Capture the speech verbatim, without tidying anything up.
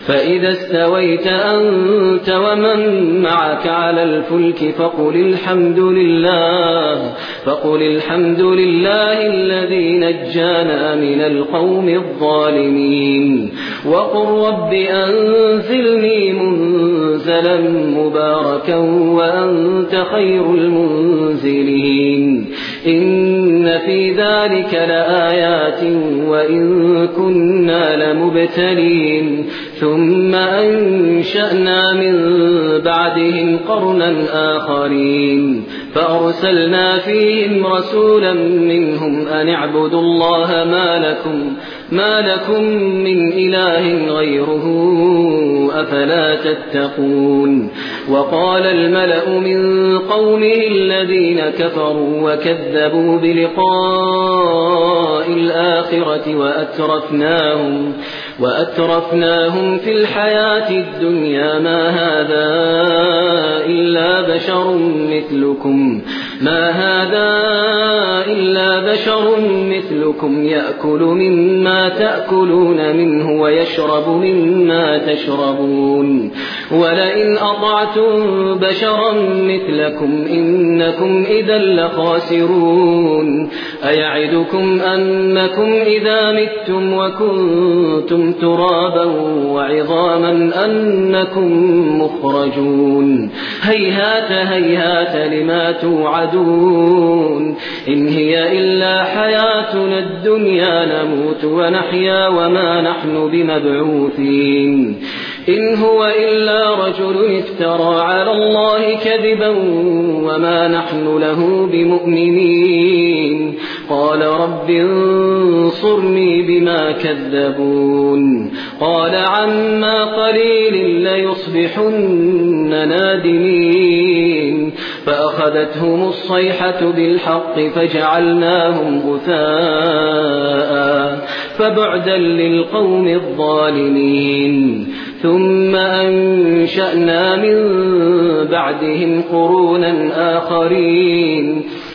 فإذا استويت أنت ومن معك على الفلك فقل الحمد لله فقل الحمد لله الذي نجانا من القوم الظالمين وقل رب أنزلني منزلا مباركا وأنت خير المنزلين إن في ذلك لآيات وإن كنا لمبتلين ثم أنشأنا من بعدهم قرنا آخرين فأرسلنا فيهم رسولا منهم أن اعبدوا الله ما لكم, ما لكم من إله غيره أفلا تتقون وقال الملأ من قومه الذين كفروا وكذبوا بلقاء الآخرة وأترفناهم وأترفناهم في الحياة الدنيا ما هذا إلا بشر مثلكم ما هذا إلا بشر مثلكم يأكل مما تأكلون منه ويشرب مما تشربون ولئن أطعتم بشرا مثلكم إنكم إذا لخاسرون أيعدكم أنكم إذا متم وكنتم ترابا وعظاما أنكم مخرجون هيهات هيهات لما توعدون إن هي إلا حياتنا الدنيا نموت ونحيا وما نحن بمبعوثين إن هو إلا رجل افترى على الله كذبا وما نحن له بمؤمنين قال رب انصرني بما كذبون قال عما قليل ليصبحن نادمين فأخذتهم الصيحة بالحق فجعلناهم غثاء فبعدا للقوم الظالمين ثم أنشأنا من بعدهم قرونا آخرين